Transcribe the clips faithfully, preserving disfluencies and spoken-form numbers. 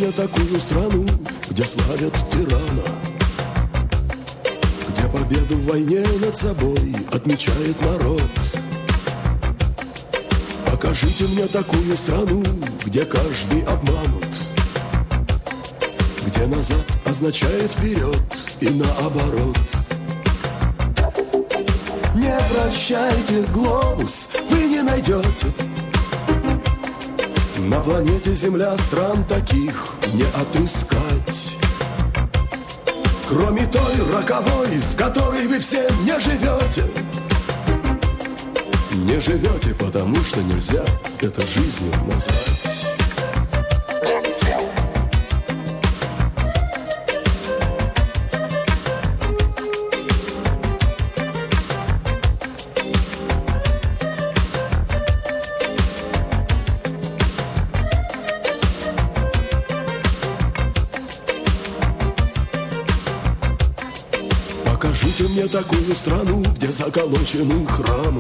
мне такую страну, где славят тирана, где победу в войне над собой отмечает народ. Покажите мне такую страну, где каждый обманут, где назад означает вперед и наоборот. Не прощайте глобус, вы не найдете на планете Земля стран таких не отыскать, кроме той роковой, в которой вы все не живете. Не живете, потому что нельзя это жизнью назвать. Покажите мне такую страну, где заколочены храмы,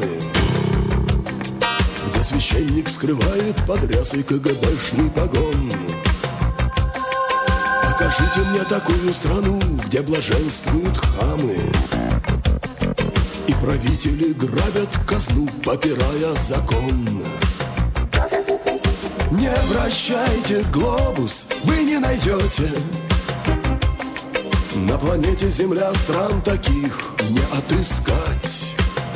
где священник скрывает под рясой КГБшный погон. Покажите мне такую страну, где блаженствуют хамы, и правители грабят казну, попирая закон. Не вращайте глобус, вы не найдете на планете Земля стран таких не отыскать,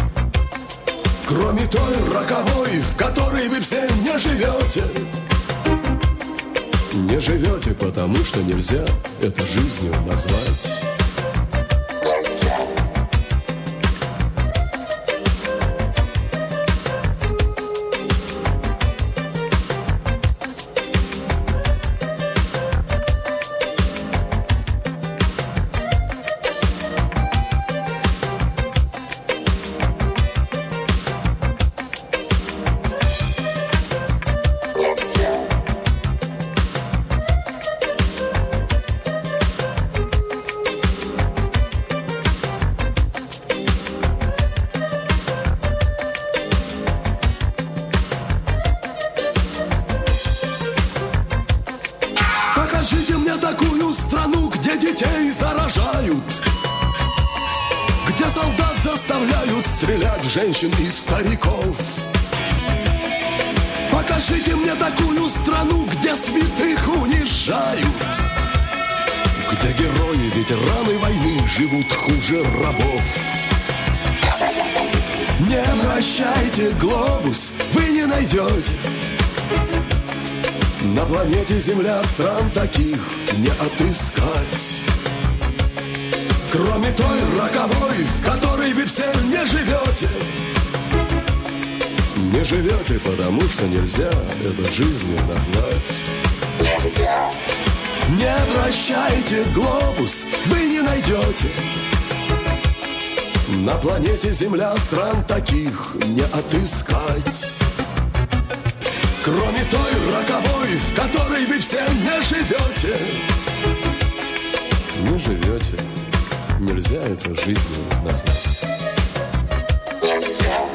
кроме той роковой, в которой вы все не живете. Не живете, потому что нельзя это жизнью назвать. Покажите мне такую страну, где детей заражают, где солдат заставляют стрелять в женщин и стариков. Покажите мне такую страну, где святых унижают, где герои, ветераны войны живут хуже рабов. Не вращайте глобус, вы не найдете на планете Земля стран таких не отыскать, кроме той роковой, в которой вы все не живете. Не живете, потому что нельзя это жизнью назвать. Нельзя. Не вращайте глобус, вы не найдете на планете Земля стран таких не отыскать, кроме той роковой, в которой вы все не живете. Не живете, нельзя это жизнью назвать. Нельзя.